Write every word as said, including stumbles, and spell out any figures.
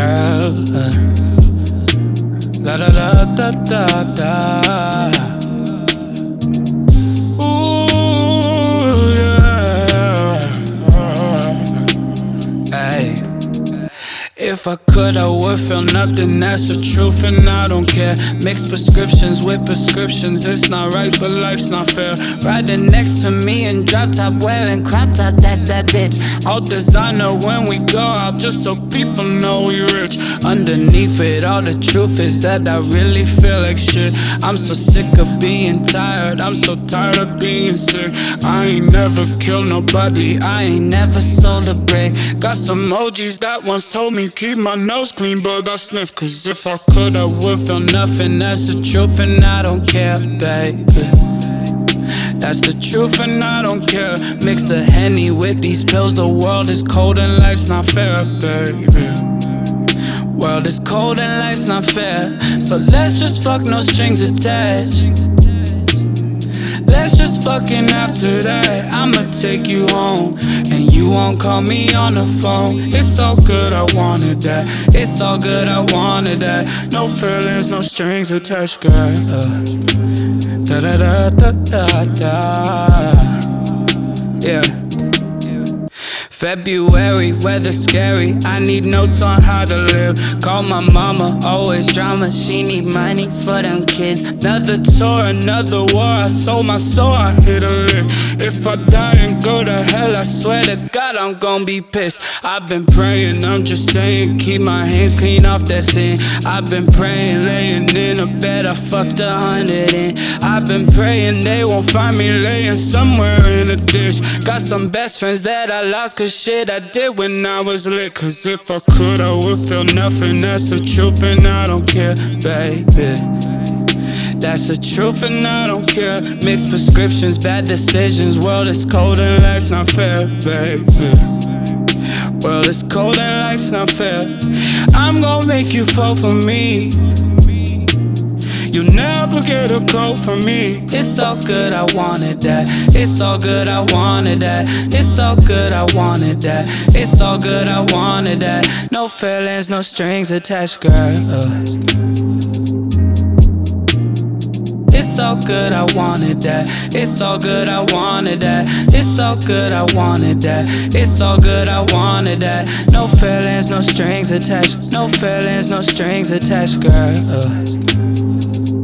girl. Uh, da da da da da da. Ooh, yeah. Hey. If I could, I would feel nothing, that's the truth, and I don't care. Mixed prescriptions with prescriptions, it's not right, but life's not fair. Riding next to me in drop top, wearing crop top, that's that bitch. All designer when we go out, just so people know we rich. Underneath it, all the truth is that I really feel like shit. I'm so sick of being tired, I'm so tired of being sick. I ain't never killed nobody, I ain't never sold a brick. Got some O Gs that once told me keep my nose clean, but I sniff. Cause if I could, I would feel nothing. That's the truth and I don't care, baby. That's the truth and I don't care. Mix the Henny with these pills. The world is cold and life's not fair, baby. World is cold and life's not fair. So let's just fuck, no strings attached. Let's just fucking after that. I'ma take you home, and you won't call me on the phone. It's all good, I wanted that. It's all good, I wanted that. No feelings, no strings attached, girl. uh, Da da da da da da. Yeah. February, weather scary. I need notes on how to live. Call my mama, always drama. She need money for them kids. Another tour, another war. I sold my soul, I hit a lick. If I die and go to hell, I swear to God I'm gon' be pissed. I've been praying, I'm just saying, keep my hands clean off that sin. I've been praying, laying in a bed, I fucked a hundred in. I've been praying they won't find me laying somewhere in a ditch. Got some best friends that I lost, cause shit I did when I was lit. Cause if I could, I would feel nothing. That's the truth and I don't care, baby. That's the truth and I don't care. Mixed prescriptions, bad decisions. World is cold and life's not fair, baby. World is cold and life's not fair. I'm gon' make you fall for me. You never get a call from me. It's all good, I wanted that. It's all good, I wanted that. It's all good, I wanted that. It's all good, I wanted that. No feelings, no strings attached, girl. uh. It's all good, I wanted that. It's all good, I wanted that. It's all good, I wanted that. It's all good, I wanted that. No feelings, no strings attached. No feelings, no strings attached, girl. uh.